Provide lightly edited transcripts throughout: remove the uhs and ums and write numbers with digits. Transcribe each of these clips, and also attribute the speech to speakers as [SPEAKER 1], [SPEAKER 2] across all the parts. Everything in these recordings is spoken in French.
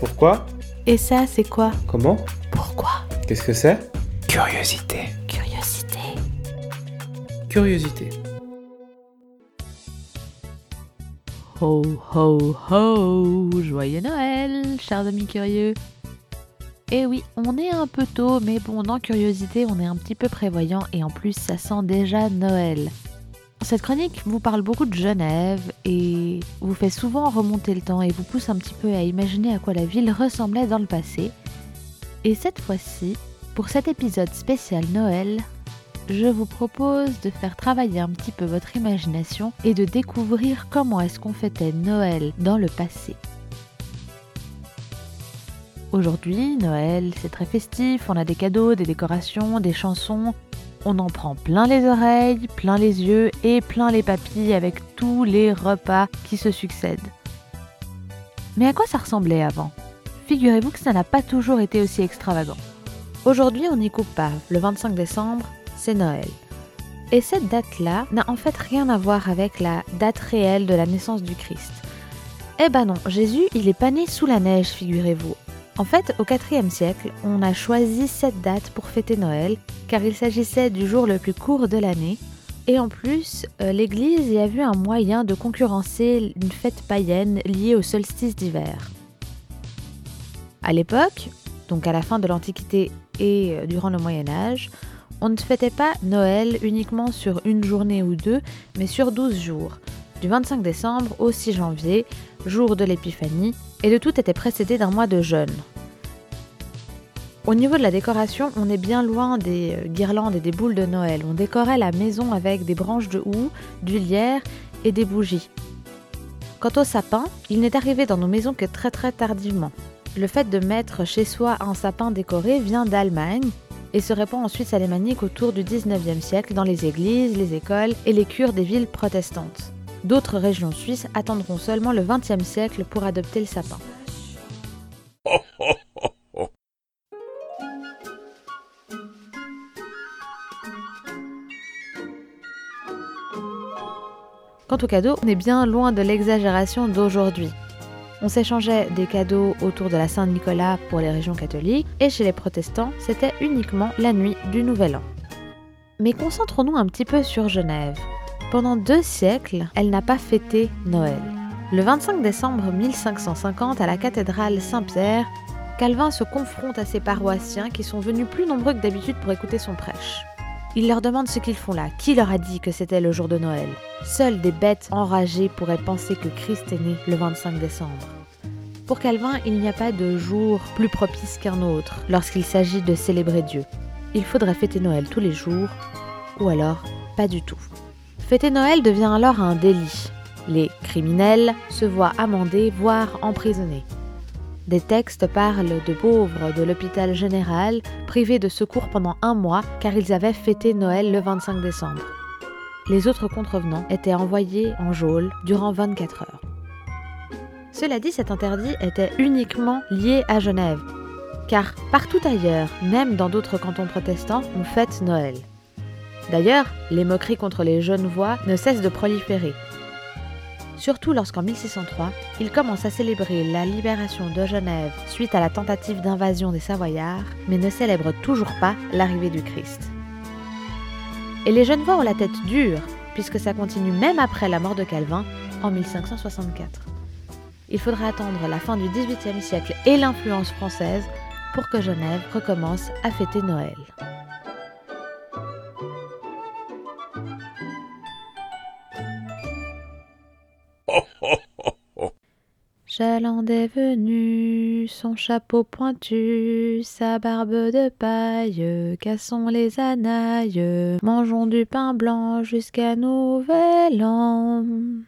[SPEAKER 1] Pourquoi?
[SPEAKER 2] Et ça, c'est quoi?
[SPEAKER 1] Comment?
[SPEAKER 2] Pourquoi?
[SPEAKER 1] Qu'est-ce que c'est?
[SPEAKER 3] Curiosité.
[SPEAKER 2] Curiosité.
[SPEAKER 1] Curiosité.
[SPEAKER 2] Ho ho ho! Joyeux Noël, chers amis curieux! Eh oui, on est un peu tôt, mais bon, dans Curiosité, on est un petit peu prévoyant et en plus, ça sent déjà Noël. Cette chronique vous parle beaucoup de Genève et vous fait souvent remonter le temps et vous pousse un petit peu à imaginer à quoi la ville ressemblait dans le passé. Et cette fois-ci, pour cet épisode spécial Noël, je vous propose de faire travailler un petit peu votre imagination et de découvrir comment est-ce qu'on fêtait Noël dans le passé. Aujourd'hui, Noël, c'est très festif, on a des cadeaux, des décorations, des chansons. On en prend plein les oreilles, plein les yeux et plein les papilles avec tous les repas qui se succèdent. Mais à quoi ça ressemblait avant ? Figurez-vous que ça n'a pas toujours été aussi extravagant. Aujourd'hui, on n'y coupe pas. Le 25 décembre, c'est Noël. Et cette date-là n'a en fait rien à voir avec la date réelle de la naissance du Christ. Eh ben non, Jésus, il est pas né sous la neige, figurez-vous. En fait, au IVe siècle, on a choisi cette date pour fêter Noël, car il s'agissait du jour le plus court de l'année. Et en plus, l'Église y a vu un moyen de concurrencer une fête païenne liée au solstice d'hiver. À l'époque, donc à la fin de l'Antiquité et durant le Moyen-Âge, on ne fêtait pas Noël uniquement sur une journée ou deux, mais sur 12 jours, du 25 décembre au 6 janvier, jour de l'Épiphanie, et le tout était précédé d'un mois de jeûne. Au niveau de la décoration, on est bien loin des guirlandes et des boules de Noël. On décorait la maison avec des branches de houx, du lierre et des bougies. Quant au sapin, il n'est arrivé dans nos maisons que très tardivement. Le fait de mettre chez soi un sapin décoré vient d'Allemagne et se répand ensuite alémanique autour du 19e siècle dans les églises, les écoles et les cures des villes protestantes. D'autres régions suisses attendront seulement le 20e siècle pour adopter le sapin. Quant aux cadeaux, on est bien loin de l'exagération d'aujourd'hui. On s'échangeait des cadeaux autour de la Saint-Nicolas pour les régions catholiques et chez les protestants, c'était uniquement la nuit du Nouvel An. Mais concentrons-nous un petit peu sur Genève. Pendant 2 siècles, elle n'a pas fêté Noël. Le 25 décembre 1550, à la cathédrale Saint-Pierre, Calvin se confronte à ses paroissiens qui sont venus plus nombreux que d'habitude pour écouter son prêche. Il leur demande ce qu'ils font là, qui leur a dit que c'était le jour de Noël. Seules des bêtes enragées pourraient penser que Christ est né le 25 décembre. Pour Calvin, il n'y a pas de jour plus propice qu'un autre lorsqu'il s'agit de célébrer Dieu. Il faudrait fêter Noël tous les jours, ou alors pas du tout. Fêter Noël devient alors un délit. Les criminels se voient amendés, voire emprisonnés. Des textes parlent de pauvres de l'hôpital général privés de secours pendant 1 mois car ils avaient fêté Noël le 25 décembre. Les autres contrevenants étaient envoyés en geôle durant 24 heures. Cela dit, cet interdit était uniquement lié à Genève, car partout ailleurs, même dans d'autres cantons protestants, on fête Noël. D'ailleurs, les moqueries contre les Genevois ne cessent de proliférer. Surtout lorsqu'en 1603, il commence à célébrer la libération de Genève suite à la tentative d'invasion des Savoyards, mais ne célèbre toujours pas l'arrivée du Christ. Et les Genevois ont la tête dure, puisque ça continue même après la mort de Calvin en 1564. Il faudra attendre la fin du XVIIIe siècle et l'influence française pour que Genève recommence à fêter Noël. Chaland est venu, son chapeau pointu, sa barbe de paille, cassons les anailles, mangeons du pain blanc jusqu'à Nouvel An.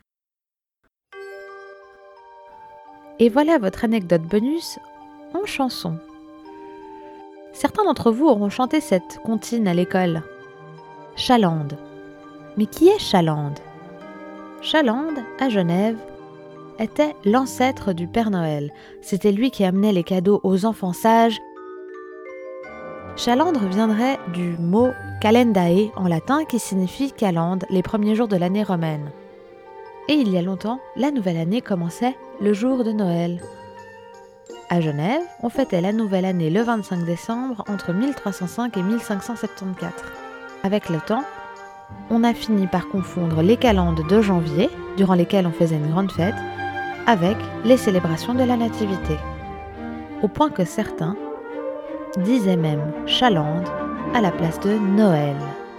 [SPEAKER 2] Et voilà votre anecdote bonus en chanson. Certains d'entre vous auront chanté cette comptine à l'école. Chaland. Mais qui est Chaland ? Chaland, à Genève, était l'ancêtre du Père Noël. C'était lui qui amenait les cadeaux aux enfants sages. Chalandre viendrait du mot calendae en latin qui signifie calende, les premiers jours de l'année romaine. Et il y a longtemps, la nouvelle année commençait le jour de Noël. à Genève, on fêtait la nouvelle année le 25 décembre entre 1305 et 1574. Avec le temps, on a fini par confondre les calendes de janvier, durant lesquelles on faisait une grande fête, avec les célébrations de la Nativité. Au point que certains disaient même Chalande à la place de Noël.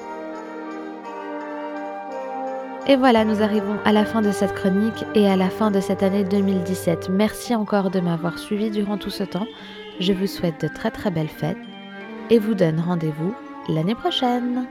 [SPEAKER 2] Et voilà, nous arrivons à la fin de cette chronique et à la fin de cette année 2017. Merci encore de m'avoir suivi durant tout ce temps. Je vous souhaite de très très belles fêtes et vous donne rendez-vous l'année prochaine.